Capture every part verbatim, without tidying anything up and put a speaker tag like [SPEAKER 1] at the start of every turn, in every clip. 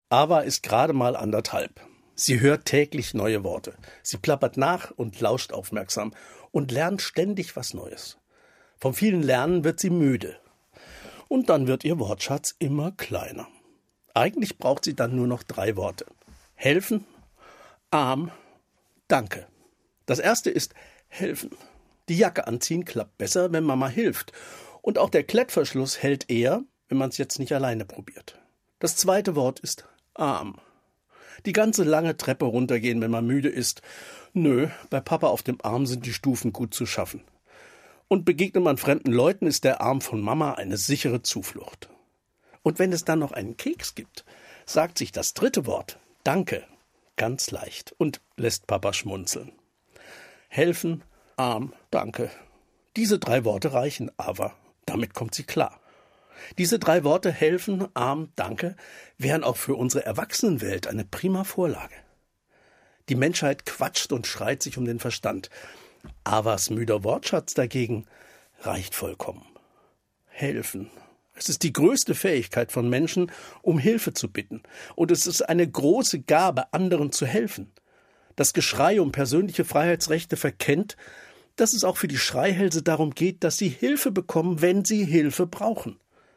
[SPEAKER 1] Ava ist gerade mal anderthalb. Sie hört täglich neue Worte. Sie plappert nach und lauscht aufmerksam und lernt ständig was Neues. Vom vielen Lernen wird sie müde. Und dann wird ihr Wortschatz immer kleiner. Eigentlich braucht sie dann nur noch drei Worte. Helfen, Arm, Danke. Das erste ist helfen. Die Jacke anziehen klappt besser, wenn Mama hilft. Und auch der Klettverschluss hält eher, wenn man es jetzt nicht alleine probiert. Das zweite Wort ist Arm. Die ganze lange Treppe runtergehen, wenn man müde ist. Nö, bei Papa auf dem Arm sind die Stufen gut zu schaffen. Und begegnet man fremden Leuten, ist der Arm von Mama eine sichere Zuflucht. Und wenn es dann noch einen Keks gibt, sagt sich das dritte Wort, Danke, ganz leicht und lässt Papa schmunzeln. Helfen, Arm, Danke. Diese drei Worte reichen, aber damit kommt sie klar. Diese drei Worte helfen, Arm, Danke wären auch für unsere Erwachsenenwelt eine prima Vorlage. Die Menschheit quatscht und schreit sich um den Verstand. Avas müder Wortschatz dagegen reicht vollkommen. Helfen. Es ist die größte Fähigkeit von Menschen, um Hilfe zu bitten. Und es ist eine große Gabe, anderen zu helfen. Das Geschrei um persönliche Freiheitsrechte verkennt, dass es auch für die Schreihälse darum geht, dass sie Hilfe bekommen, wenn sie Hilfe brauchen.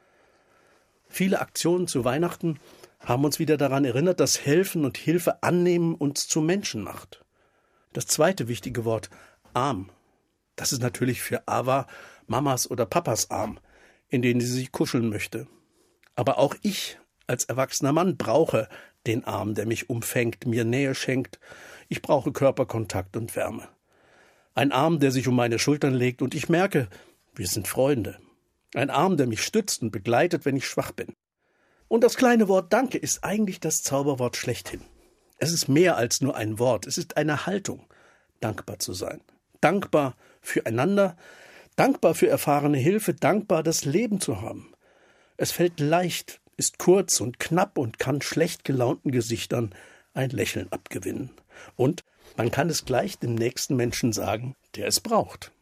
[SPEAKER 1] Viele Aktionen zu Weihnachten haben uns wieder daran erinnert, dass Helfen und Hilfe annehmen uns zu Menschen macht. Das zweite wichtige Wort, Arm. Das ist natürlich für Ava Mamas oder Papas Arm, in denen sie sich kuscheln möchte. Aber auch ich als erwachsener Mann brauche den Arm, der mich umfängt, mir Nähe schenkt. Ich brauche Körperkontakt und Wärme. Ein Arm, der sich um meine Schultern legt und ich merke, wir sind Freunde. Ein Arm, der mich stützt und begleitet, wenn ich schwach bin. Und das kleine Wort Danke ist eigentlich das Zauberwort schlechthin. Es ist mehr als nur ein Wort, es ist eine Haltung, dankbar zu sein. Dankbar füreinander, dankbar für erfahrene Hilfe, dankbar das Leben zu haben. Es fällt leicht, ist kurz und knapp und kann schlecht gelaunten Gesichtern ein Lächeln abgewinnen. Und man kann es gleich dem nächsten Menschen sagen, der es braucht.